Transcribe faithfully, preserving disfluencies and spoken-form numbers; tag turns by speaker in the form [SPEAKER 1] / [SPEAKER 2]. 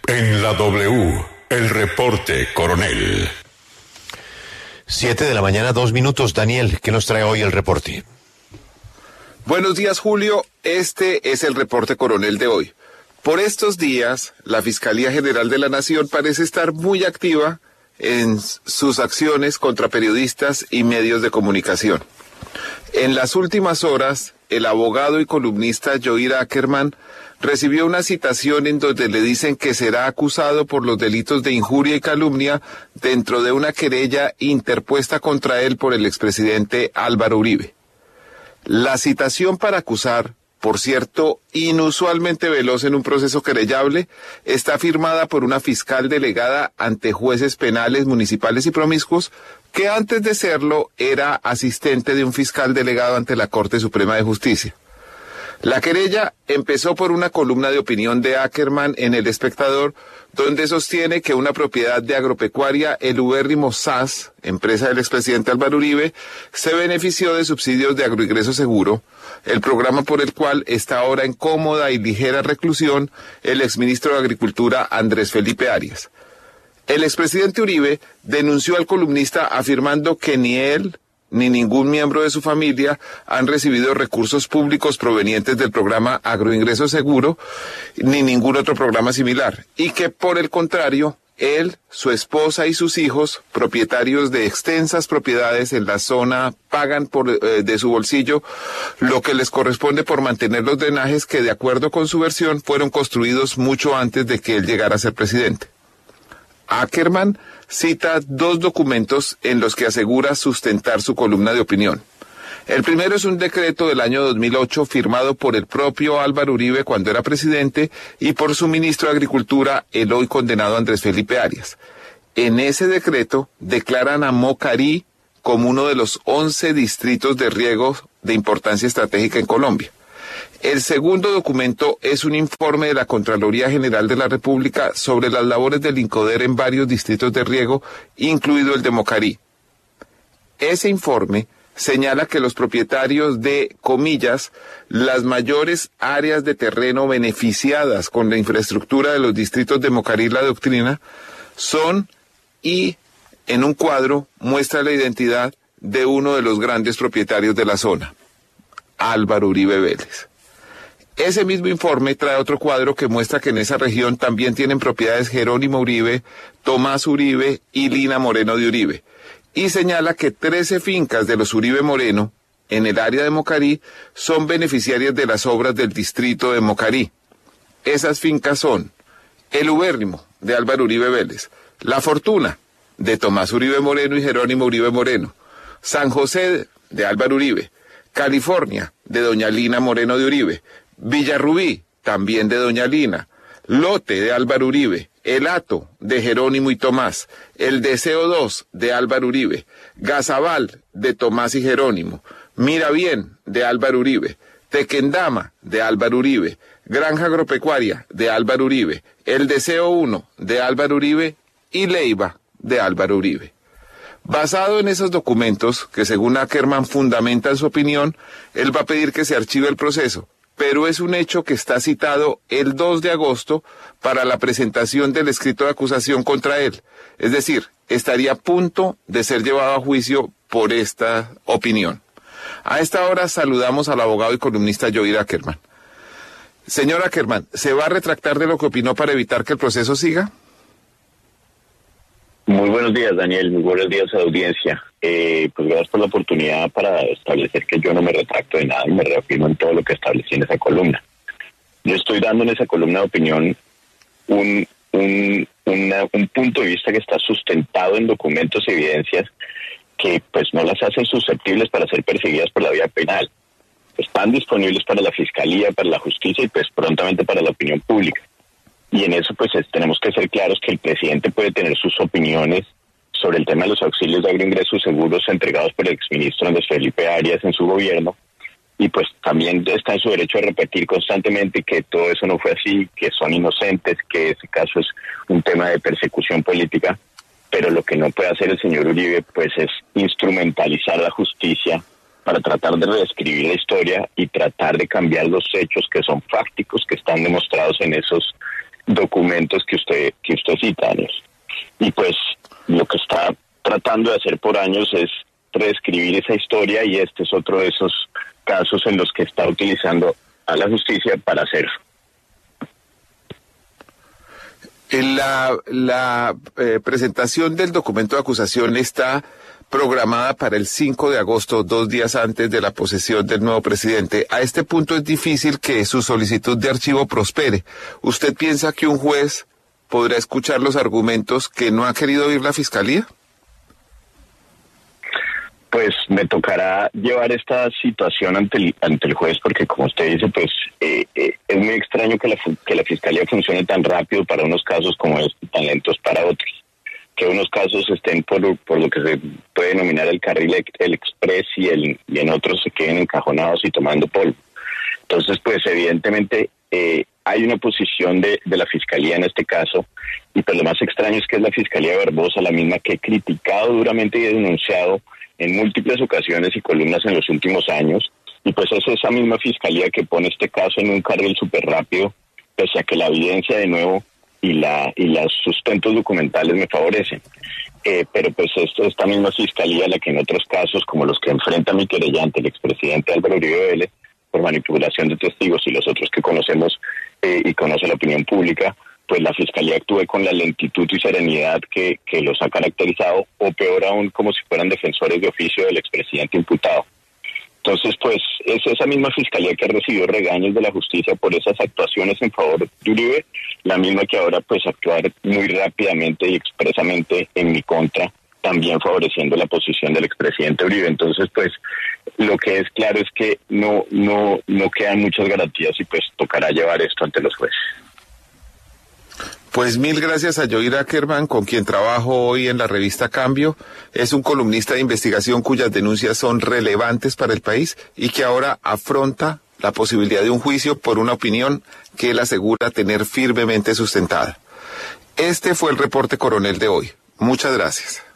[SPEAKER 1] En la W, el reporte, coronel.
[SPEAKER 2] Siete de la mañana, dos minutos. Daniel, ¿qué nos trae hoy el reporte?
[SPEAKER 3] Buenos días, Julio. Este es el reporte, coronel, de hoy. Por estos días, la Fiscalía General de la Nación parece estar muy activa en sus acciones contra periodistas y medios de comunicación. En las últimas horas, el abogado y columnista Yoir Ackerman recibió una citación en donde le dicen que será acusado por los delitos de injuria y calumnia dentro de una querella interpuesta contra él por el expresidente Álvaro Uribe. La citación para acusar, por cierto, inusualmente veloz en un proceso querellable, está firmada por una fiscal delegada ante jueces penales, municipales y promiscuos, que antes de serlo era asistente de un fiscal delegado ante la Corte Suprema de Justicia. La querella empezó por una columna de opinión de Ackerman en El Espectador, donde sostiene que una propiedad de agropecuaria, el ubérrimo S A S, empresa del expresidente Álvaro Uribe, se benefició de subsidios de Agroingreso Seguro, el programa por el cual está ahora en cómoda y ligera reclusión el exministro de Agricultura Andrés Felipe Arias. El expresidente Uribe denunció al columnista afirmando que ni él ni ningún miembro de su familia han recibido recursos públicos provenientes del programa Agroingreso Seguro, ni ningún otro programa similar, y que por el contrario, él, su esposa y sus hijos, propietarios de extensas propiedades en la zona, pagan por, eh, de su bolsillo lo que les corresponde por mantener los drenajes que, de acuerdo con su versión, fueron construidos mucho antes de que él llegara a ser presidente. Ackerman cita dos documentos en los que asegura sustentar su columna de opinión. El primero es un decreto del año dos mil ocho firmado por el propio Álvaro Uribe cuando era presidente y por su ministro de Agricultura, el hoy condenado Andrés Felipe Arias. En ese decreto declaran a Mocarí como uno de los once distritos de riego de importancia estratégica en Colombia. El segundo documento es un informe de la Contraloría General de la República sobre las labores del INCODER en varios distritos de riego, incluido el de Mocarí. Ese informe señala que los propietarios de, comillas, las mayores áreas de terreno beneficiadas con la infraestructura de los distritos de Mocarí y La Doctrina son, y en un cuadro muestra la identidad de uno de los grandes propietarios de la zona, Álvaro Uribe Vélez. Ese mismo informe trae otro cuadro que muestra que en esa región también tienen propiedades Jerónimo Uribe, Tomás Uribe y Lina Moreno de Uribe, y señala que trece fincas de los Uribe Moreno, en el área de Mocarí, son beneficiarias de las obras del distrito de Mocarí. Esas fincas son El Ubérrimo, de Álvaro Uribe Vélez, La Fortuna, de Tomás Uribe Moreno y Jerónimo Uribe Moreno, San José, de Álvaro Uribe, California, de doña Lina Moreno de Uribe, Villarrubí, también de doña Lina, Lote, de Álvaro Uribe, El Hato, de Jerónimo y Tomás, El Deseo dos, de Álvaro Uribe, Gazabal, de Tomás y Jerónimo, Mira Bien, de Álvaro Uribe, Tequendama, de Álvaro Uribe, Granja Agropecuaria, de Álvaro Uribe, El Deseo uno, de Álvaro Uribe, y Leiva, de Álvaro Uribe. Basado en esos documentos, que según Ackerman fundamentan su opinión, él va a pedir que se archive el proceso, pero es un hecho que está citado el dos de agosto para la presentación del escrito de acusación contra él. Es decir, estaría a punto de ser llevado a juicio por esta opinión. A esta hora saludamos al abogado y columnista Yoir Ackerman. Señor Ackerman, ¿se va a retractar de lo que opinó para evitar que el proceso siga?
[SPEAKER 4] Muy buenos días, Daniel. Muy buenos días a la audiencia. Eh, pues gracias por la oportunidad para establecer que yo no me retracto de nada y me reafirmo en todo lo que establecí en esa columna. Yo estoy dando en esa columna de opinión un, un, una, un punto de vista que está sustentado en documentos y evidencias que pues no las hacen susceptibles para ser perseguidas por la vía penal. Están disponibles para la Fiscalía, para la Justicia y pues prontamente para la opinión pública. Y en eso pues es, tenemos que ser claros que el presidente puede tener sus opiniones sobre el tema de los auxilios de agroingresos seguros entregados por el exministro Andrés Felipe Arias en su gobierno, y pues también está en su derecho a repetir constantemente que todo eso no fue así, que son inocentes, que ese caso es un tema de persecución política, pero lo que no puede hacer el señor Uribe pues es instrumentalizar la justicia para tratar de reescribir la historia y tratar de cambiar los hechos que son fácticos, que están demostrados en esos documentos que usted que usted cita, Daniel. Y pues lo que está tratando de hacer por años es reescribir esa historia, y este es otro de esos casos en los que está utilizando a la justicia para hacerlo.
[SPEAKER 3] En la la eh, presentación del documento de acusación está programada para el cinco de agosto, dos días antes de la posesión del nuevo presidente. A este punto es difícil que su solicitud de archivo prospere. ¿Usted piensa que un juez podrá escuchar los argumentos que no ha querido oír la Fiscalía?
[SPEAKER 4] Pues me tocará llevar esta situación ante el, ante el juez, porque como usted dice, pues eh, eh, es muy extraño que la, que la Fiscalía funcione tan rápido para unos casos como este, tan lentos para otros. Que unos casos estén por, por lo que se puede denominar el carril el express y, el, y en otros se queden encajonados y tomando polvo. Entonces, pues evidentemente eh, hay una posición de, de la Fiscalía en este caso, y pues lo más extraño es que es la Fiscalía Barbosa, la misma que he criticado duramente y he denunciado en múltiples ocasiones y columnas en los últimos años, y pues es esa misma Fiscalía que pone este caso en un carril súper rápido, pese a que la evidencia de nuevo y la y los sustentos documentales me favorecen. Eh, pero pues esto, esta misma Fiscalía, la que en otros casos, como los que enfrenta mi querellante, el expresidente Álvaro Uribe Vélez, por manipulación de testigos, y los otros que conocemos eh, y conoce la opinión pública, pues la Fiscalía actúe con la lentitud y serenidad que, que los ha caracterizado, o peor aún, como si fueran defensores de oficio del expresidente imputado. Entonces, pues, es esa misma Fiscalía que ha recibido regaños de la justicia por esas actuaciones en favor de Uribe, la misma que ahora, pues, actuar muy rápidamente y expresamente en mi contra, también favoreciendo la posición del expresidente Uribe. Entonces, pues, lo que es claro es que no, no, no quedan muchas garantías, y pues tocará llevar esto ante los jueces.
[SPEAKER 3] Pues mil gracias a Joir Ackerman, con quien trabajo hoy en la revista Cambio. Es un columnista de investigación cuyas denuncias son relevantes para el país y que ahora afronta la posibilidad de un juicio por una opinión que él asegura tener firmemente sustentada. Este fue el reporte coronel de hoy. Muchas gracias.